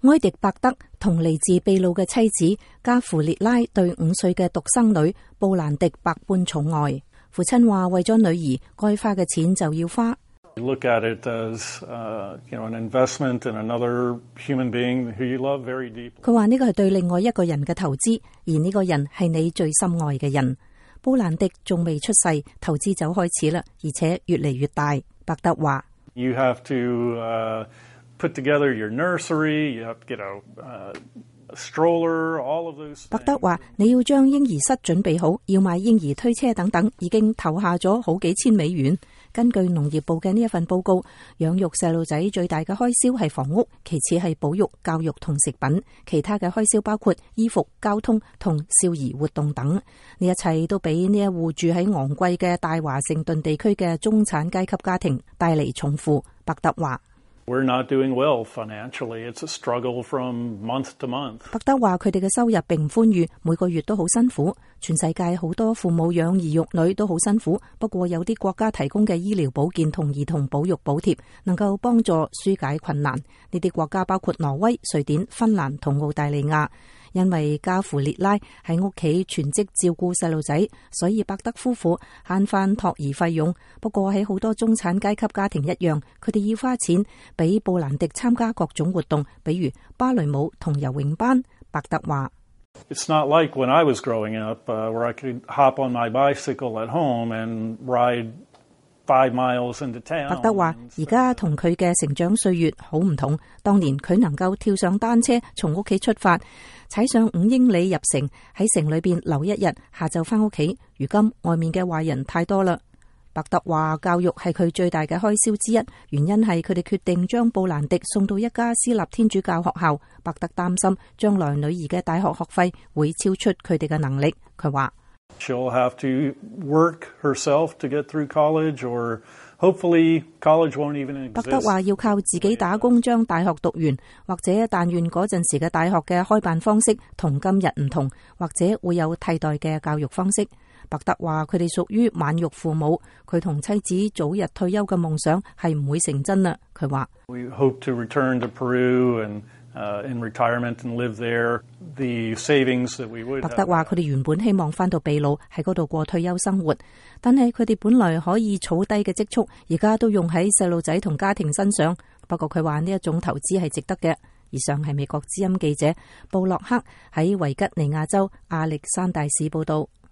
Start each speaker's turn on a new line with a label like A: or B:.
A: 埃迪伯德同嚟自秘魯嘅妻子加芙列拉對5歲嘅獨生女布蘭迪百般寵愛。父親話為咗女兒，該花嘅錢就要花。
B: Look at it as, an investment in another human being who you love very deeply.
A: 佢話呢個係對另外一個人嘅投資，而呢個人係你最深愛嘅人。布蘭迪仲未出世，投資就開始啦，而且越嚟越大。伯德話
B: You have to put together your nursery, you have to get a stroller, all of those things.
A: 伯德話你要將嬰兒室準備好，要買嬰兒推車等等，已經投下咗好幾千美元。根據農業部嘅呢一份報告，養育細路仔最大嘅開銷係房屋，其次係保育、教育同食品，其他嘅開銷包括衣服、交通同少兒活動等。呢一切都俾呢一戶住喺昂貴嘅大華盛頓地區嘅中產階級家庭帶嚟重負。伯德話
B: We're not doing well financially. It's a struggle from month to month.
A: 伯德話佢哋嘅收入並唔寬裕，每個月都好辛苦。全世界好多父母養兒育女都好辛苦，不過有啲國家提供嘅醫療保健同兒童保育補貼能夠幫助紓解困難。呢啲國家包括挪威、瑞典、芬蘭同澳大利亞。因為加芙列拉喺屋企全職照顧細路仔，所以伯德夫婦慳返托兒費用。不過喺好多中產階級家庭一樣，佢哋要花錢俾布蘭迪參加各種活動，比如芭蕾舞同游泳班。伯德話
B: It's not like when I was growing up, where I could hop on my bicycle at home and ride 5 miles into town.
A: 伯德話而家同佢嘅成長歲月好唔同，當年佢能夠跳上單車從屋企出發，踩上5英里入城，喺城裏邊留1日，下晝返屋企。如今外面嘅壞人太多啦。伯德話教育係佢最大嘅開銷之一，原因係佢哋決定將布蘭迪送到一家私立天主教學校。伯德擔心將來女兒嘅大學學費會超出佢哋嘅能力。佢話
B: She'll have to work herself to get through college, or hopefully college won't even exist.
A: 伯德話要靠自己打工將大學讀完，或者但願嗰陣時嘅大學嘅開辦方式同今日唔同，或者會有替代嘅教育方式。伯德話佢哋屬於晚育父母，佢同妻子早日退休嘅夢想係唔會成真啦。佢話
B: We hope to return to Peru and in retirement and live there. The savings that we would.
A: 伯德話佢哋原本希望翻到秘魯喺嗰度過退休生活，但係佢哋本來可以儲低嘅積蓄，而家都用喺細路仔同家庭身上。不過佢話呢一種投資係值得嘅。以上係美國之音記者布洛克喺維吉尼亞州亞歷山大市報道。